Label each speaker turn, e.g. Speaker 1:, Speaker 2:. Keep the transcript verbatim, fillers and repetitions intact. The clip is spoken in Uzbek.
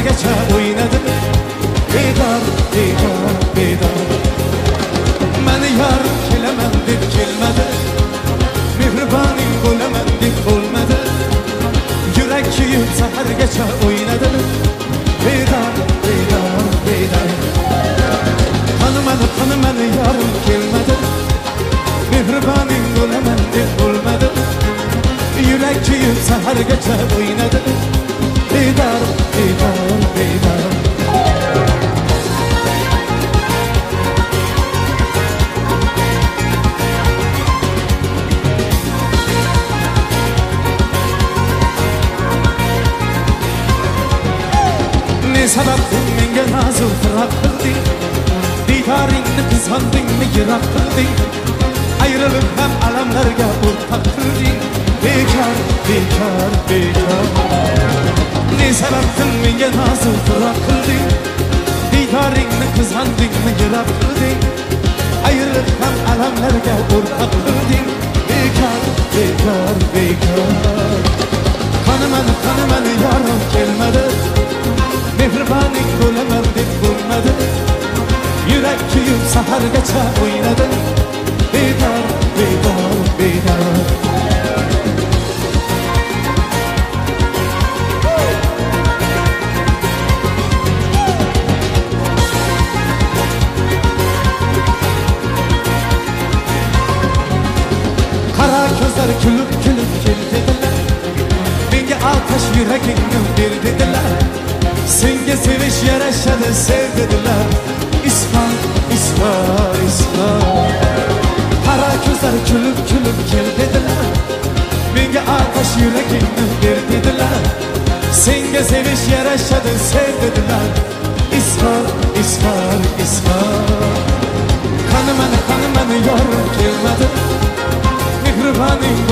Speaker 1: sahargacha o'ynadim. Bedor, bedor, bedor. Meni yarim kelaman deb kelmadi, mehriboning bo'laman deb bo'lmadi. Yurak kuyib sahargacha o'ynadim. Bedor, bedor, bedor. Qanimani, qanimani yarim kelmadi, mehriboning bo'laman deb bo'lmadi. Yurak kuyib sahargacha o'ynadim. Bedor, bedor, bedor. Ne sababdan menga nazr firoq qilding, diydoringni qizg'ondingmi yiroq qilding, ayrilib ham alamlarga o'rtoq qilding. Bekor, bekor, bekor. Ne sababdan menga nazr firoq qilding, diydoringni qizg'ondingmi yiroq qilding, ayrilib ham alamlarga o'rtoq qilding. Bekor, bekor, bekor. Qanimani, qanimani yarim kelmadi, mehriboning bo'laman deb bo'lmadi. Yurak kuyib sahargacha o'ynadim. Bedor, bedor, bedor. Qara ko'zlar kulib kulib kel dedilar, menga alqash yuragingni ber dedilar. Senga sevish yarashadi sev dedilar. İspan, ispan, ispan. Qara ko'zlar kulib kulib kel dedilar, menga alqash yuragingni ber dedilar. Senga sevish yarashadi sev dedilar. İspan, ispan, ispan. Qanimani, qanimani yorim kelmadi, mehriboning